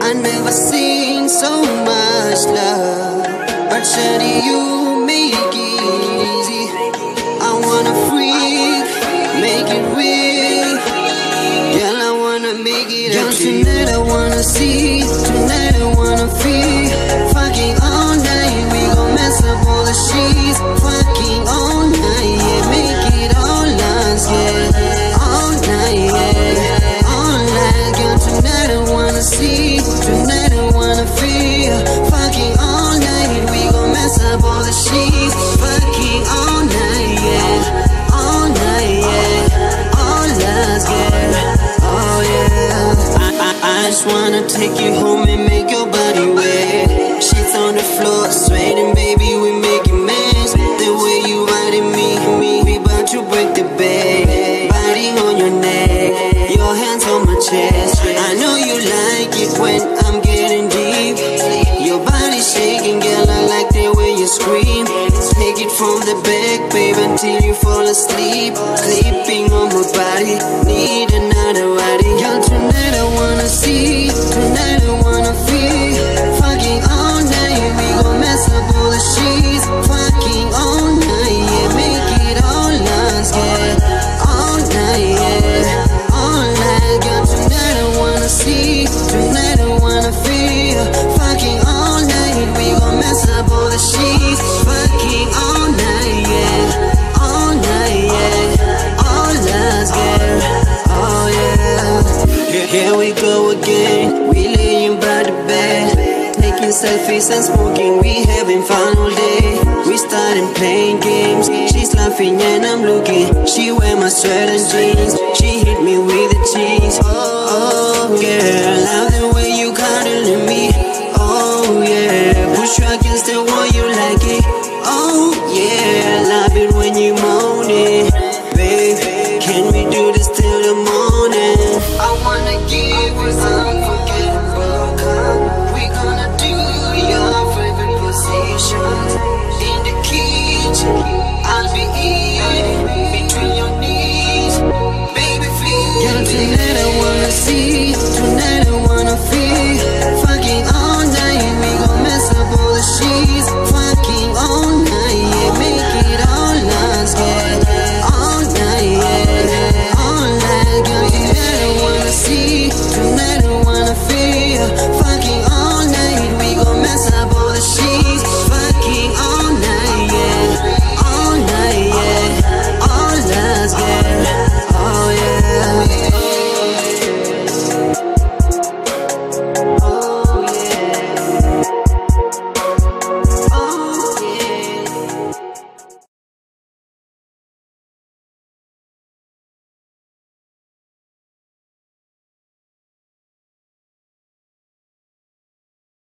I never seen so much love, but shawty, you make it easy. I wanna freak, make it real. Girl, I wanna make it up. Tonight I wanna see, tonight I wanna feel. Fucking all night, we gon' mess up all the sheets. Fucking all night, yeah, make it all last, yeah. All night, yeah, all night. Girl, tonight I wanna see, tonight I wanna feel. Fucking all night, we gon' mess up all the sheets. Fucking all night, yeah, all night, yeah, all last, yeah. Oh yeah, I just wanna take you home and make your body wet. Sheets on the floor, sweating, baby, we making mess. The way you riding me, we bout to break the bed. Body on your neck, your hands on my chest. I know you like it when I'm getting deep. Your body shaking, girl, I like the way you scream. Take it from the back, babe, until you fall asleep. Sleeping on my body, need another body. Girl, tonight I wanna see, tonight I wanna feel. Fucking all night, we gon' mess up all the sheets. Fucking all night, yeah, make it all last, yeah. All night, yeah, all night. Girl, tonight I wanna see, tonight I wanna feel. Fucking all night, we gon' mess up all the sheets. Fucking all night, yeah, all night, yeah, all last, yeah. Oh yeah, here we go again. We laying by the bed, taking selfies and smoking. We having fun all day. We starting playing games. She's laughing and I'm looking. She wear my sweat and jeans. She hit me with the cheese. Oh, girl,